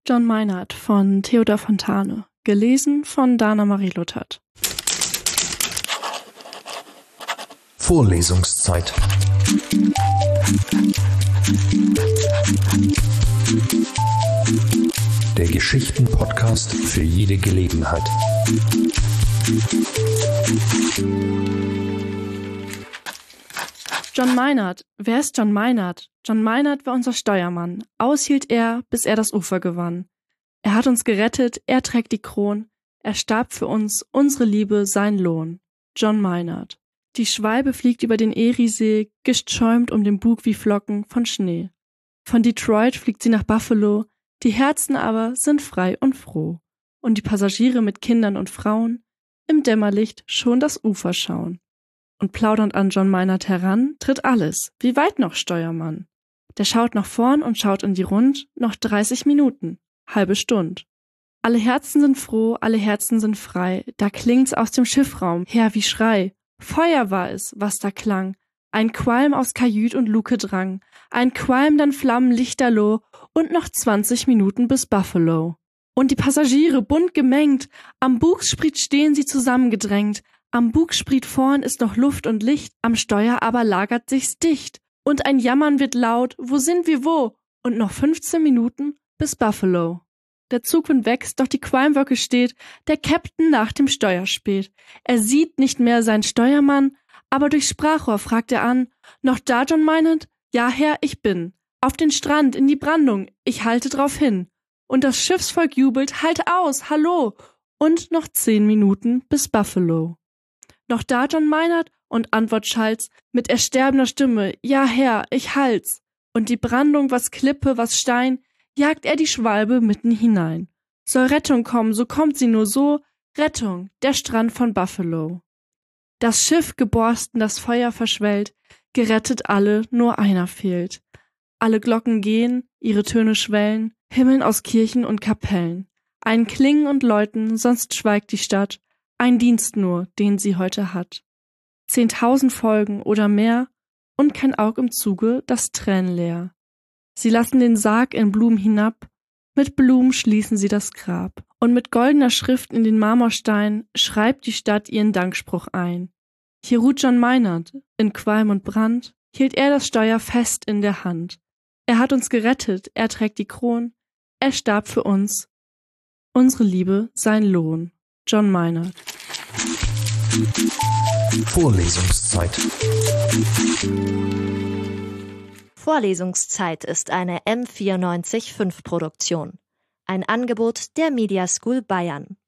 John Meinert von Theodor Fontane, gelesen von Dana Marie Luthert. Vorlesungszeit. Der Geschichten-Podcast für jede Gelegenheit. John Meinert. Wer ist John Meinert? John Meinert war unser Steuermann. Aushielt er, bis er das Ufer gewann. Er hat uns gerettet, er trägt die Kron. Er starb für uns, unsere Liebe, sein Lohn. John Meinert. Die Schwalbe fliegt über den Eriesee, Gischt schäumt um den Bug wie Flocken von Schnee. Von Detroit fliegt sie nach Buffalo, die Herzen aber sind frei und froh. Und die Passagiere mit Kindern und Frauen im Dämmerlicht schon das Ufer schauen. Und plaudernd an John Meinert heran, tritt alles. Wie weit noch, Steuermann? Der schaut nach vorn und schaut in die Rund, noch 30 Minuten, halbe Stund. Alle Herzen sind froh, alle Herzen sind frei, da klingt's aus dem Schiffraum her wie Schrei. Feuer war es, was da klang, ein Qualm aus Kajüt und Luke drang, ein Qualm, dann Flammen lichterloh und noch 20 Minuten bis Buffalo. Und die Passagiere bunt gemengt, am Bugspriet stehen sie zusammengedrängt, am Bugspriet vorn ist noch Luft und Licht, am Steuer aber lagert sich's dicht. Und ein Jammern wird laut, wo sind wir wo? Und noch 15 Minuten bis Buffalo. Der Zugwind wächst, doch die Qualmwolke steht, der Käpt'n nach dem Steuer späht. Er sieht nicht mehr seinen Steuermann, aber durchs Sprachrohr fragt er an, noch da, John Meinert? Ja, Herr, ich bin. Auf den Strand, in die Brandung, ich halte drauf hin. Und das Schiffsvolk jubelt, halt aus, hallo! Und noch 10 Minuten bis Buffalo. Noch da, John Meinert? Und Antwort schallt's mit ersterbender Stimme, ja, Herr, ich halt's. Und die Brandung, was Klippe, was Stein, jagt er die Schwalbe mitten hinein. Soll Rettung kommen, so kommt sie nur so, Rettung, der Strand von Buffalo. Das Schiff geborsten, das Feuer verschwellt, gerettet alle, nur einer fehlt. Alle Glocken gehen, ihre Töne schwellen, Himmeln aus Kirchen und Kapellen. Ein Klingen und Läuten, sonst schweigt die Stadt, ein Dienst nur, den sie heute hat. 10.000 Folgen oder mehr und kein Aug im Zuge, das tränenleer. Sie lassen den Sarg in Blumen hinab, mit Blumen schließen sie das Grab. Und mit goldener Schrift in den Marmorstein schreibt die Stadt ihren Dankspruch ein. Hier ruht John Meinert, in Qualm und Brand, hielt er das Steuer fest in der Hand. Er hat uns gerettet, er trägt die Kron, er starb für uns. Unsere Liebe, sein Lohn. John Meinert. Vorlesungszeit. Vorlesungszeit ist eine M94.5 Produktion. Ein Angebot der Media School Bayern.